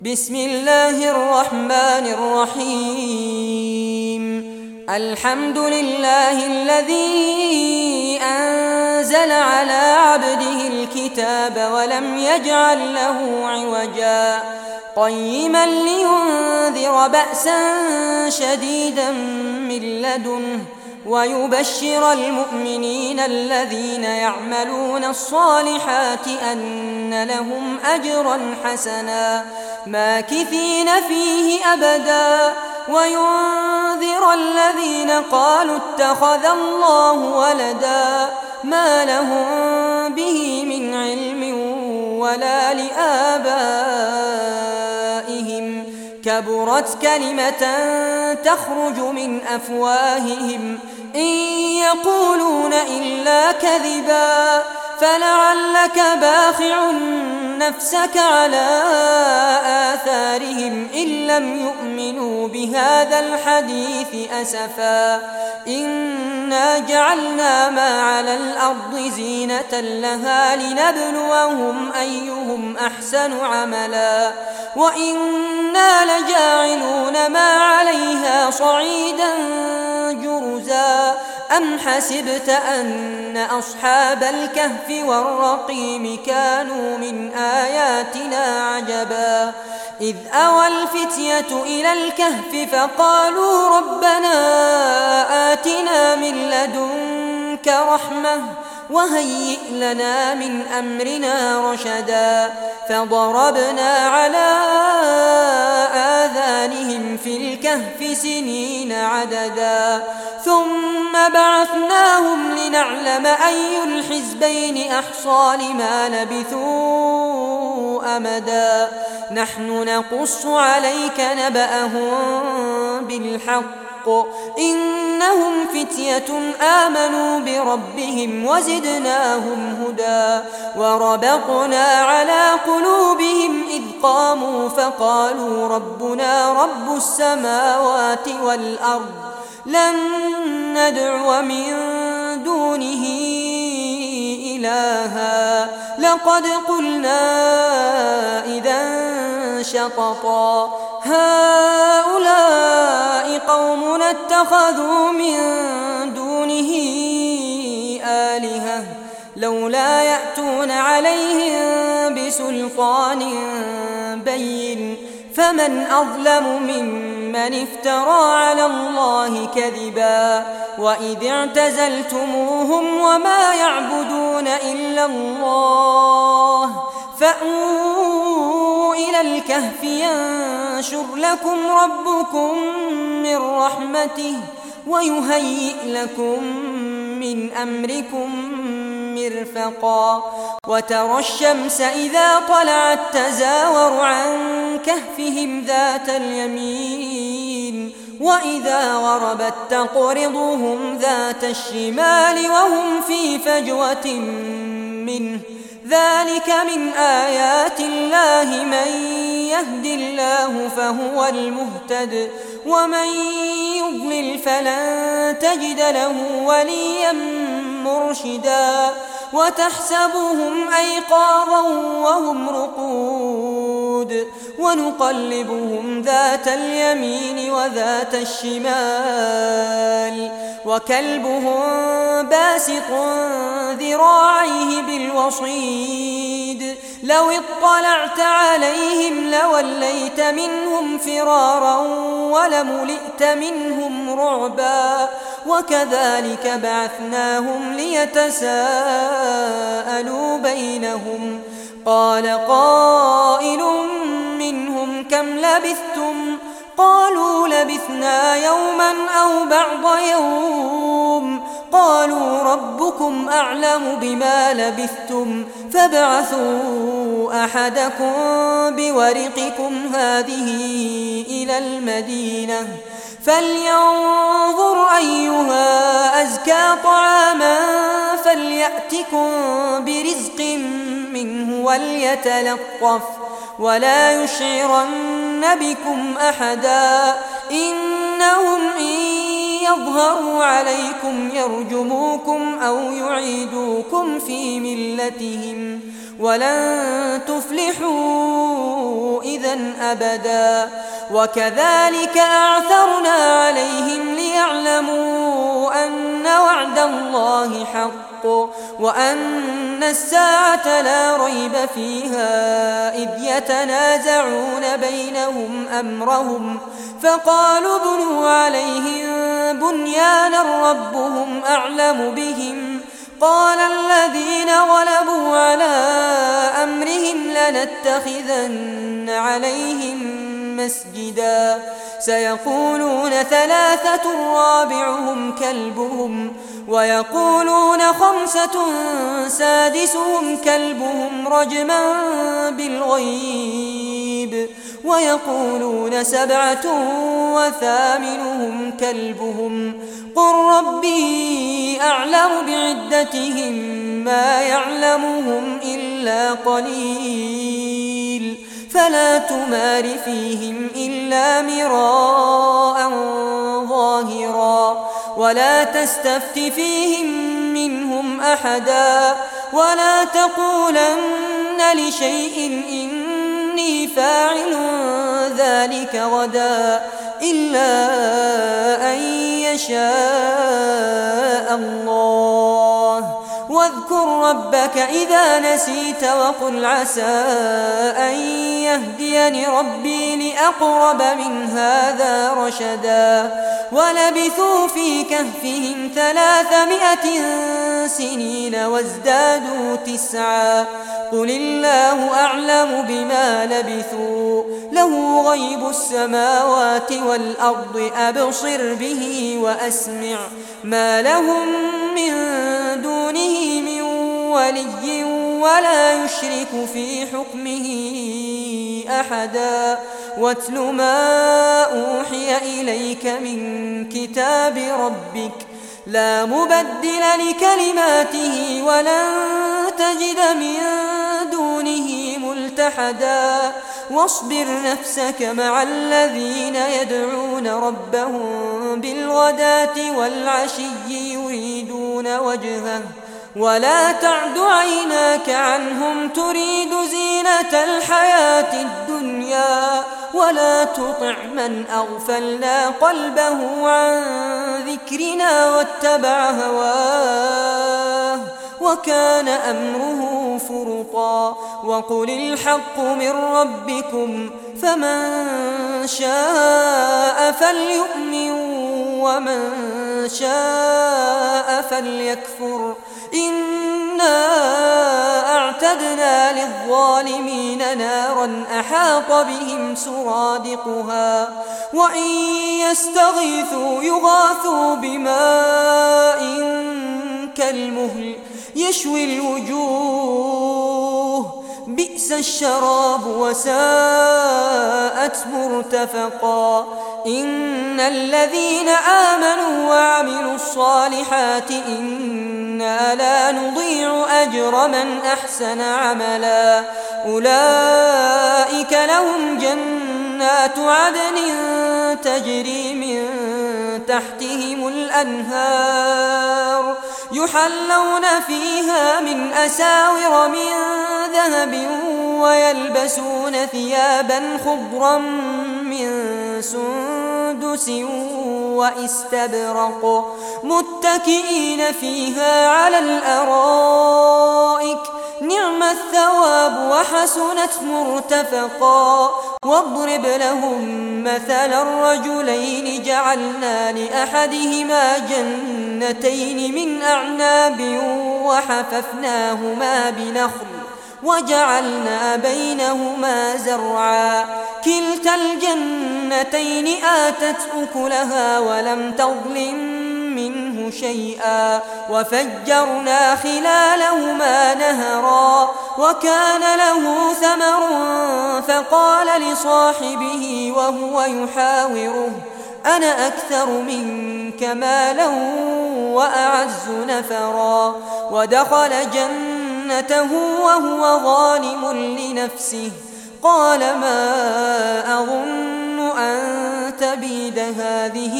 بسم الله الرحمن الرحيم. الحمد لله الذي أنزل على عبده الكتاب ولم يجعل له عوجا قيما لينذر بأسا شديدا من لدنه ويبشر المؤمنين الذين يعملون الصالحات أن لهم أجرا حسنا ماكثين فيه أبدا وينذر الذين قالوا اتخذ الله ولدا ما لهم به من علم ولا لآبائهم كبرت كلمة تخرج من أفواههم إن يقولون إلا كذبا فلعلك باخع نفسك على آثارهم إن لم يؤمنوا بهذا الحديث أسفا إنا جعلنا ما على الأرض زينة لها لنبلوهم أيهم أحسن عملا وإنا لجاعلون ما عليها صعيدا جرزا أم حسبت أن أصحاب الكهف والرقيم كانوا من آياتنا عجبا إذ أوى الفتية إلى الكهف فقالوا ربنا آتنا من لدنك رحمة وهيئ لنا من أمرنا رشدا فضربنا على آذانهم في الكهف سنين عددا ثم بعثناهم لنعلم أي الحزبين أحصى لما لبثوا أمدا نحن نقص عليك نبأهم بالحق إنهم فتية آمنوا بربهم وزدناهم هدى وربطنا على قلوبهم إذ قاموا فقالوا ربنا رب السماوات والأرض لن ندعو من دونه إلها لقد قلنا إذا شططا هؤلاء قومنا اتخذوا من دونه آلهة لولا يأتون عليهم بسلطان بين فمن أظلم ممن افترى على الله كذبا وإذ اعتزلتموهم وما يعبدون إلا الله فأووا إلى الكهف ينشر لكم ربكم من رحمته ويهيئ لكم من أمركم مرفقا وترى الشمس إذا طلعت تزاور عن كهفهم ذات اليمين وإذا غربت تقرضهم ذات الشمال وهم في فجوة منه ذلك من آيات الله من يهد الله فهو المهتد ومن يضلل فلن تجد له وليا مرشدا وتحسبهم أيقاظا وهم رقود ونقلبهم ذات اليمين وذات الشمال وكلبهم باسط ذراعيه بالوصيد لو اطلعت عليهم لوليت منهم فرارا ولملئت منهم رعبا وكذلك بعثناهم ليتساءلوا بينهم قال قائل منهم كم لبثتم قالوا لبثنا يوما أو بعض يوم قالوا ربكم أعلم بما لبثتم فابعثوا أحدكم بورقكم هذه إلى المدينة فلينظر أيها أزكى طعاما فليأتكم برزق منه وليتلطف ولا يشعرن بكم أحدا إنهم إن يظهروا عليكم يرجموكم أو يعيدوكم في ملتهم ولن تفلحوا إذا أبدا. وكذلك أعثرنا عليهم ليعلموا أن وعد الله حق وأن الساعة لا ريب فيها إذ يتنازعون بينهم أمرهم فقالوا ابنوا عليهم بنيانا ربهم أعلم بهم قال الذين غلبوا على أمرهم لنتخذن عليهم مسجدا سيقولون ثلاثة رابعهم كلبهم ويقولون خمسة سادسهم كلبهم رجما بالغيب ويقولون سبعة وثامنهم كلبهم قل ربي أعلم بعدتهم ما يعلمهم إلا قليل فلا تمار فيهم إلا مراء ظاهرا ولا تستفت فيهم منهم أحدا ولا تقولن لشيء إني فاعل ذلك غدا إلا أن يشاء الله واذكر ربك إذا نسيت وقل عسى أن يهديني ربي لأقرب من هذا رشدا ولبثوا في كهفهم 300 سنين وازدادوا 9 قل الله أعلم بما لبثوا له غيب السماوات والأرض أبصر به وأسمع ما لهم من دونه من ولي ولا يشرك في حكمه أحدا واتل ما أوحي إليك من كتاب ربك لا مبدل لكلماته ولن تجد من دونه ملتحدا واصبر نفسك مع الذين يدعون ربهم بالغداة والعشي يريدون وجهه ولا تعد عيناك عنهم تريد زينة الحياة الدنيا ولا تطع من أغفلنا قلبه عن ذكرنا واتبع هواه وكان أمره فرطا وقل الحق من ربكم فمن شاء فليؤمن ومن شاء فليكفر إنا أعتدنا للظالمين نارا أحاط بهم سرادقها وإن يستغيثوا يغاثوا بماء كالمهل يشوي الوجوه بئس الشراب وساءت مرتفقا إن الذين آمنوا وعملوا الصالحات إنا لا نضيع أجر من أحسن عملا أولئك لهم جنات عدن تجري من تحتهم الأنهار يحلون فيها من أساور من ذهب ويلبسون ثيابا خضرا من سندس وإستبرق متكئين فيها على الأرائك نعم الثواب وحسنت مرتفقا واضرب لهم مثل الرجلين جعلنا لأحدهما جنتين من أعناب وحففناهما بنخل وجعلنا بينهما زرعا كلتا الجنتين آتت أكلها ولم تظلم منه شيئا وفجرنا خلالهما نهرا وكان له ثمر فقال لصاحبه وهو يحاوره أنا أكثر منك مالا وأعز نفرا ودخل جنته وهو ظالم لنفسه قال ما أظن أن تبيد هذه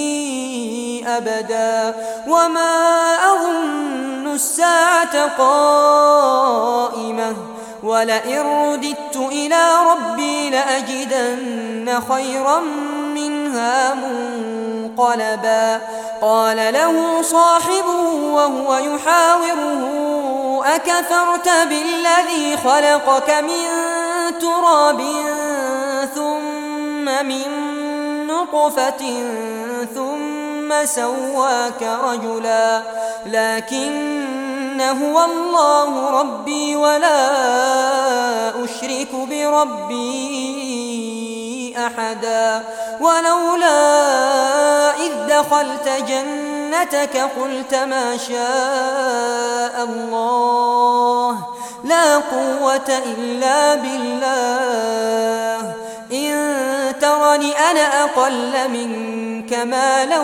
أبدا وما أظن الساعة قائمة ولئن رددت إلى ربي لأجدن خيرا منها منقلبا قال له صاحبه وهو يحاوره أكفرت بالذي خلقك من تراب ثم من نطفة ثم سواك رجلا لكن هو الله ربي ولا أشرك بربي أحدا ولولا إذ دخلت جنتك قلت ما شاء الله لا قوة إلا بالله إن ترني أنا أقل منك مالا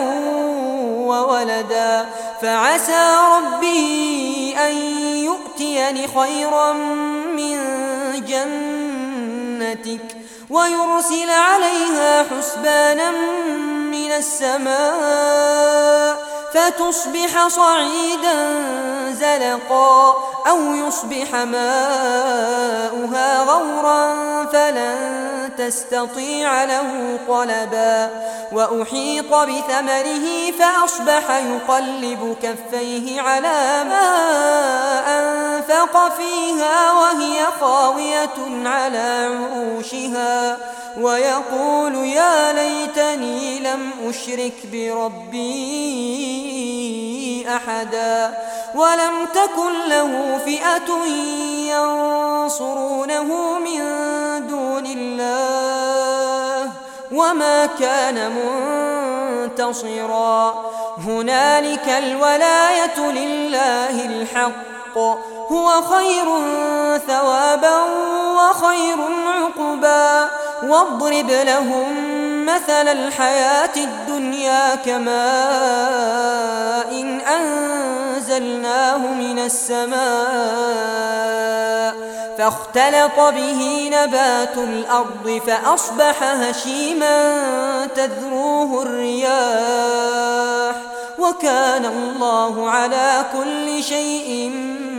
وولدا فعسى ربي أن يؤتيني خيرا من جنتك ويرسل عليها حسبانا من السماء فتصبح صعيدا زلقا أو يصبح ماؤها غورا فلن تستطيع له طلبا وأحيط بثمره فأصبح يقلب كفيه على ما أنفق فيها وهي خاوية على عروشها ويقول يا ليتني لم أشرك بربي أحدا ولم تكن له فئة ينصرونه من دون الله وما كان منتصرا هنالك الولاية لله الحق هو خير ثوابا وخير عقبا واضرب لهم مثل الحياة الدنيا كماء إن أنزلناه من السماء فاختلط به نبات الأرض فأصبح هشيما تذروه الرياح وكان الله على كل شيء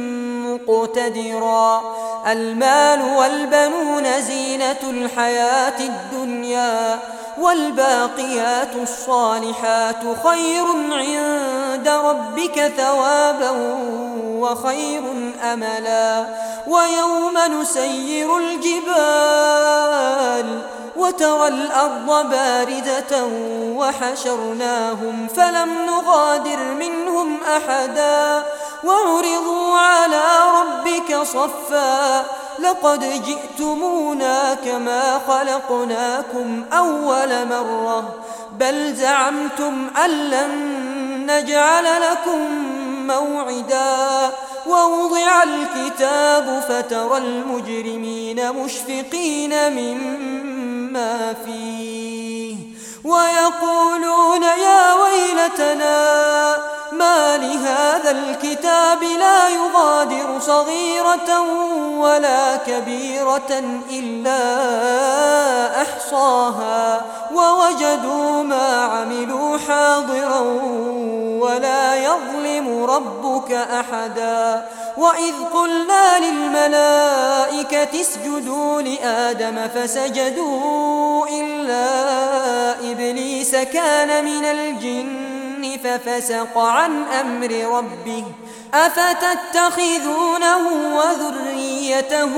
مقتدرا المال والبنون زينة الحياة الدنيا والباقيات الصالحات خير عند ربك ثوابا وخير أملا ويوم نسير الجبال وترى الأرض بارزة وحشرناهم فلم نغادر منهم أحدا وعرضوا على ربك صفا لقد جئتمونا كما خلقناكم أول مرة بل زعمتم أن لن نجعل لكم موعدا ووضع الكتاب فترى المجرمين مشفقين مما فيه ويقولون يا ويلتنا ما لهذا الكتاب لا يغادر صغيرة ولا كبيرة إلا أحصاها ووجدوا ما عملوا حاضرا ولا يظلم ربك أحدا وإذ قلنا للملائكة اسجدوا لآدم فسجدوا إلا إبليس كان من الجن ففسق عن أمر ربه أفتتخذونه وذريته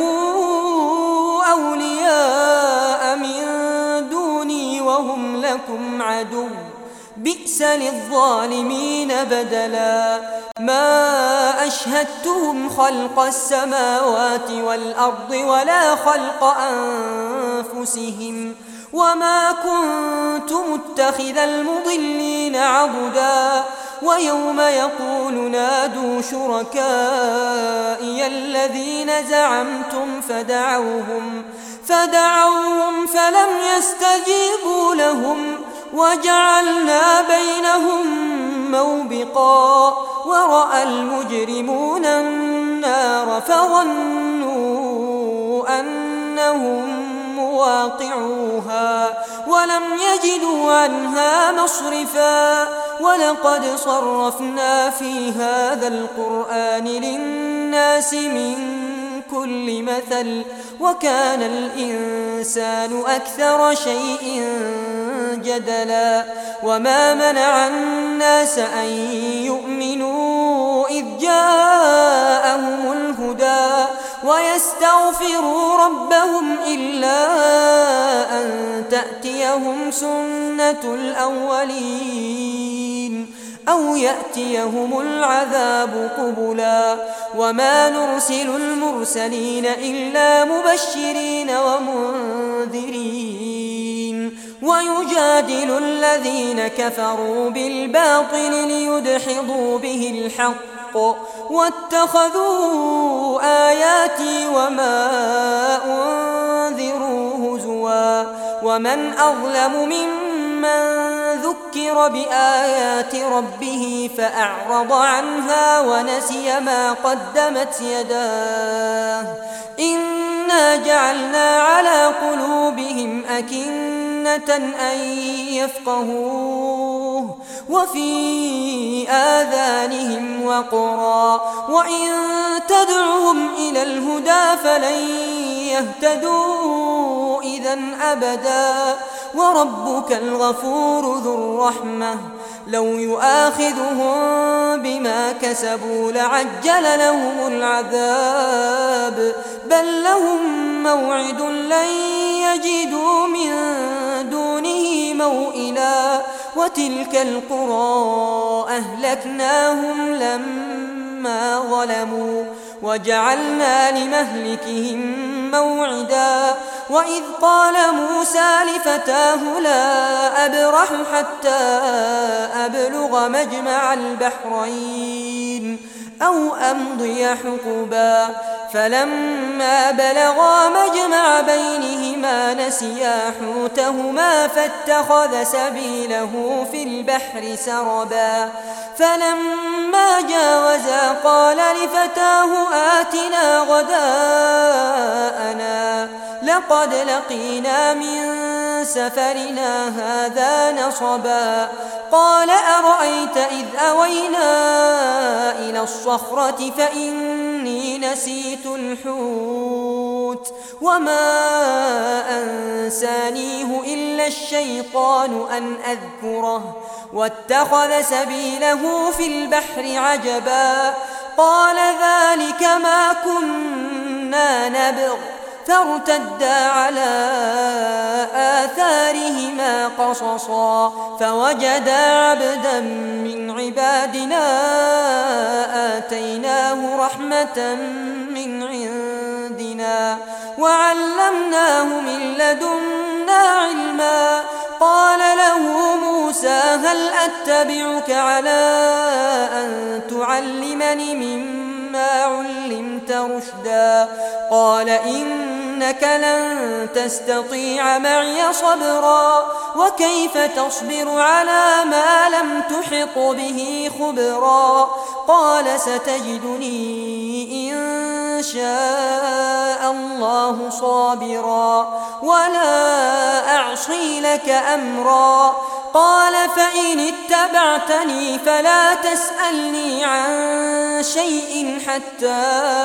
أولياء من دوني وهم لكم عدو بئس للظالمين بدلا ما أشهدتهم خلق السماوات والأرض ولا خلق أنفسهم وما كنت متخذ المضلين عضدا ويوم يقول نادوا شركائي الذين زعمتم فدعوهم فلم يستجيبوا لهم وجعلنا بينهم موبقا ورأى المجرمون النار فظنوا أنهم مواقعوها ولم يجدوا عنها مصرفا ولقد صرفنا في هذا القرآن للناس من كل مثل وكان الإنسان أكثر شيء جدلا وما منع الناس أن يؤمنوا إذ جاءهم الهدى ويستغفروا ربهم إلا أن تأتيهم سنة الأولين أو يأتيهم العذاب قبلا وما نرسل المرسلين إلا مبشرين ومنذرين ويجادل الذين كفروا بالباطل ليدحضوا به الحق واتخذوا آياتي وما أنذروا هزوا ومن أظلم ممن ذكر بآيات ربه فأعرض عنها ونسي ما قدمت يداه إنا جعلنا على قلوبهم أكنة أن يفقهوه وفي آذانهم وقرا وإن تدعهم إلى الهدى فلن يهتدوا إذن أبدا وربك الغفور ذو الرحمة لو يؤاخذهم بما كسبوا لعجل لهم العذاب بل لهم موعد لن يجدوا من دونه موئلا وتلك القرى أهلكناهم لما ظلموا وجعلنا لمهلكهم موعدا وإذ قال موسى لفتاه لا أبرح حتى أبلغ مجمع البحرين أو أمضي حقبا فلما بلغا مجمع بينهما نسيا حوتهما فاتخذ سبيله في البحر سربا فلما جاوزا قال لفتاه آتنا غداءنا لقد لقينا من سفرنا هذا نصبا قال أرأيت إذ أوينا إلى الصخرة فإني نسيت الحوت وما أنسانيه إلا الشيطان أن أذكره واتخذ سبيله في البحر عجبا قال ذلك ما كنا نبغ فارتدا على آثارهما قصصا فوجدا عبدا من عبادنا آتيناه رحمة من عندنا وعلمناه من لدنا علما قال له موسى هل أتبعك على أن تعلمني مما علمت رشدا قال إنك لن تستطيع معي صبرا وكيف تصبر على ما لم تحط به خبرا قال ستجدني إن شاء الله صابرا ولا أعصي لك أمرا قال فإن اتبعتني فلا تسألني عن شيء حتى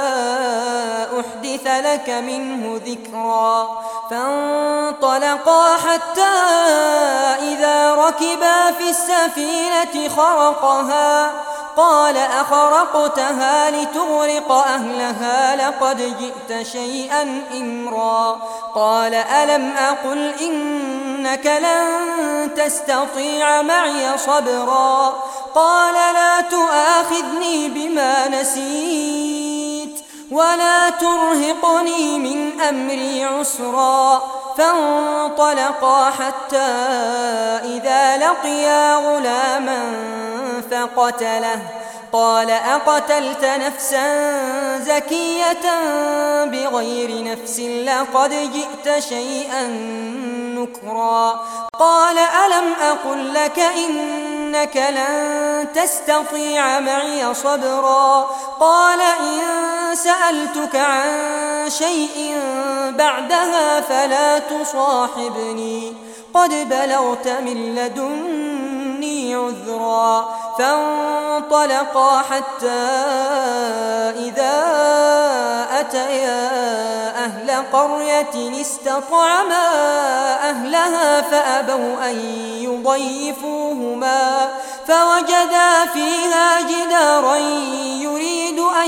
أحدث لك منه ذكرا فانطلقا حتى إذا ركبا في السفينة خرقها قال أخرقتها لتغرق أهلها لقد جئت شيئا إمرا قال ألم أقل إنك لن تستطيع معي صبرا قال لا تؤاخذني بما نسيت ولا ترهقني من أمري عسرا فانطلقا حتى إذا لقيا غلاما فقتله قال أقتلت نفسا زكية بغير نفس لقد جئت شيئا نكرا قال ألم أقل لك إنك لن تستطيع معي صبرا قال إن سألتك عن شيء بعدها فلا تصاحبني قد بلغت من لدني عذرا فانطلقا حتى إذا أتيا أهل قرية استطعما أهلها فأبوا أن يضيفوهما فوجدا فيها جدارا يريد أن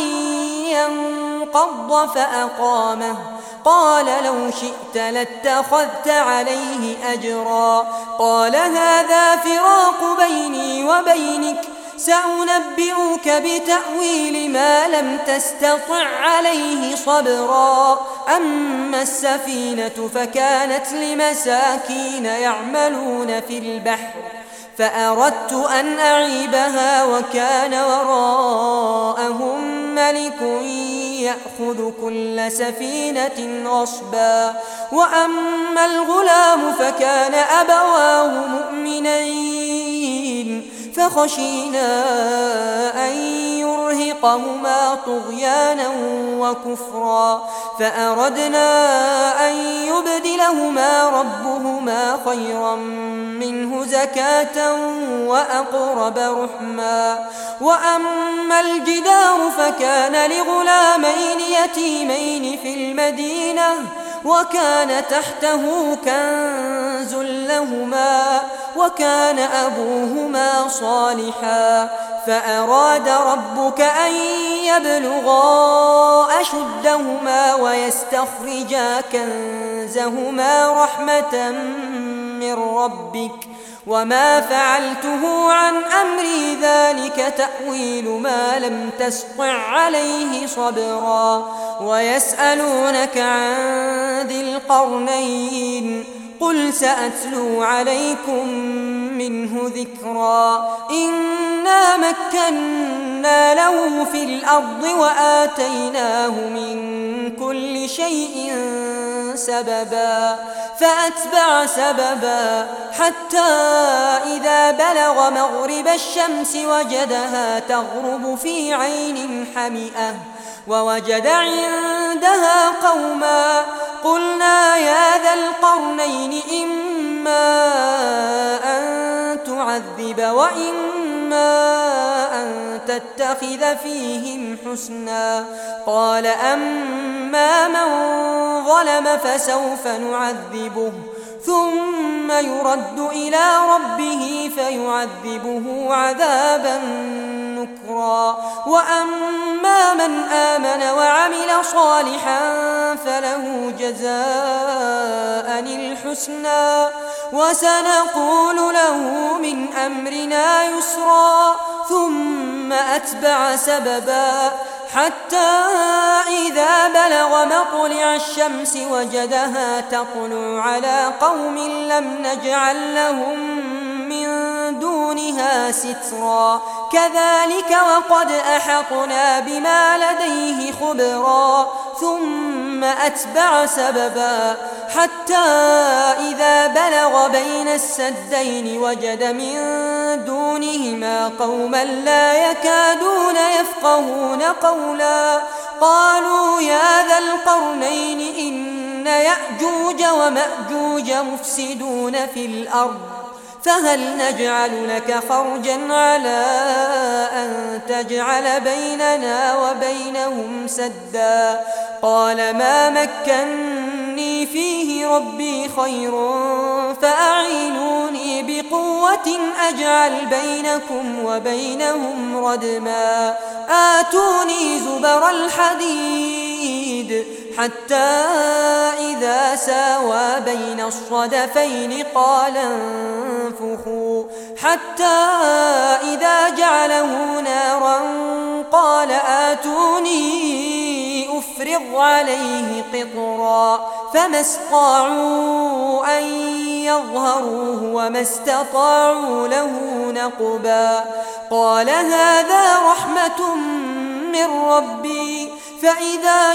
ينقض فأقامه قال لو شئت لاتخذت عليه أجرا قال هذا فراق بيني وبينك سأنبئك بتأويل ما لم تستطع عليه صبرا أما السفينة فكانت لمساكين يعملون في البحر فأردت أن أعيبها وكان وراءهم ملك يأخذ كل سفينة غصبا وأما الغلام فكان أبواه مؤمنين فخشينا أن يرهقهما طغيانا وكفرا فأردنا أن يبدلهما ربهما خيرا منه زكاة وأقرب رحما وأما الجدار فكان لغلامين يتيمين في المدينة وكان تحته كنز لهما وكان أبوهما صالحا فأراد ربك أن يبلغا أشدهما ويستخرجا كنزهما رحمة من ربك وما فعلته عن أمري ذلك تأويل ما لم تسطع عليه صبرا ويسألونك عن ذي القرنين قل سأتلو عليكم منه ذكرا إنا مكنا له في الأرض وآتيناه من كل شيء سببا فأتبع سببا حتى إذا بلغ مغرب الشمس وجدها تغرب في عين حمئة ووجد عندها قوما قلنا يا ذا القرنين إما أن تعذب وإما أن تتخذ فيهم حسنا قال أما من ظلم فسوف نعذبه ثم يرد إلى ربه فيعذبه عذابا نكرا وأما من آمن وعمل صالحا فله جزاء الحسنى وسنقول له من أمرنا يسرا ثم أتبع سببا حتى إذا بلغ مطلع الشمس وجدها تطلع على قوم لم نجعل لهم من دونها سترا كذلك وقد أحطنا بما لديه خبرا ثم أتبع سببا حتى إذا بلغ بين السدين وجد من دونهما قوما لا يكادون يفقهون قولا قالوا يا ذا القرنين إن يأجوج ومأجوج مفسدون في الأرض فهل نجعل لك خرجا على أن تجعل بيننا وبينهم سدا قال ما مكني فيه ربي خير فأعينوني بقوة أجعل بينكم وبينهم ردما آتوني زبر الحديد حتى إذا ساوى بين الصدفين قال انفخوا حتى إذا جعله نارا قال آتوني أفرغ عليه قطرا فما استطاعوا أن يظهروه وما استطاعوا له نقبا قال هذا رحمة من ربي فإذا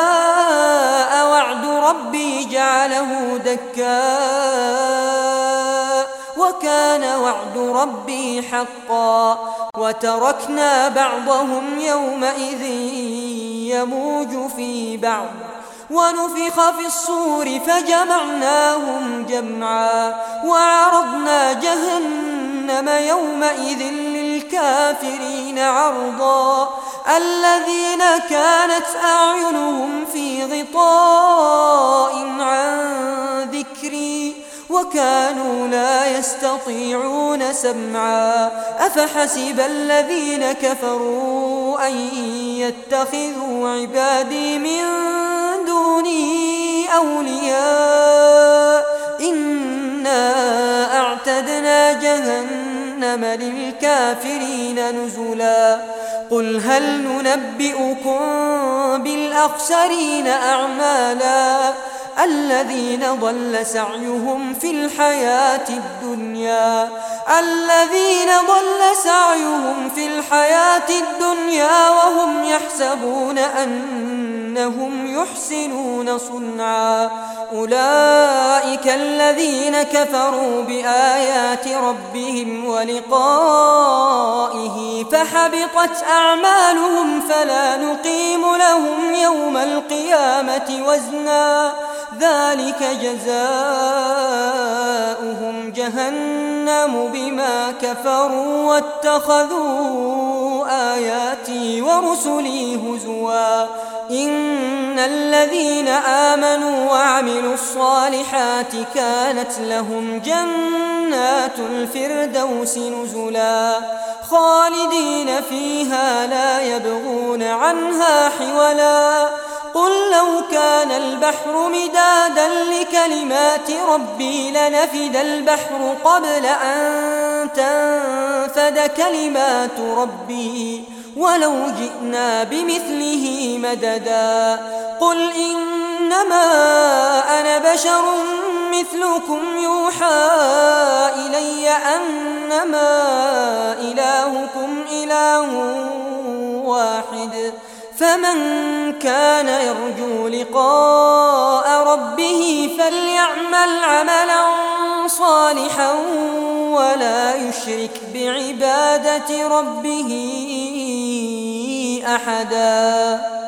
جاء وعد ربي جعله دكاء وكان وعد ربي حقا وتركنا بعضهم يومئذ يموج في بعض ونفخ في الصور فجمعناهم جمعا وعرضنا جهنم يومئذ للكافرين عرضا الذين كانت أعينهم في غطاء عن ذكري وكانوا لا يستطيعون سمعا أفحسب الذين كفروا أن يتخذوا عبادي من دوني أولياء إنا أعتدنا جهنم للكافرين نزلا قل هل ننبئكم بالأخسرين أعمالا الذين ضل سعيهم في الحياة الدنيا وهم يحسبون أنهم يحسنون صنعا أولئك الذين كفروا بآيات ربهم ولقائه فحبطت أعمالهم فلا نقيم لهم يوم القيامة وزنا ذلك جزاؤهم جهنم بما كفروا واتخذوا آياتي ورسلي هزوا إن الذين آمنوا وعملوا الصالحات كانت لهم جنات الفردوس نزلا خالدين فيها لا يبغون عنها حولا قل لو كان البحر مدادا لكلمات ربي لنفد البحر قبل أن تنفد كلمات ربي ولو جئنا بمثله مددا قل إنما أنا بشر مثلكم يوحى إلي أنما إلهكم إله واحد فمن كان يرجو لقاء ربه فليعمل عملا صالحا ولا يشرك بعبادة ربه أحدا.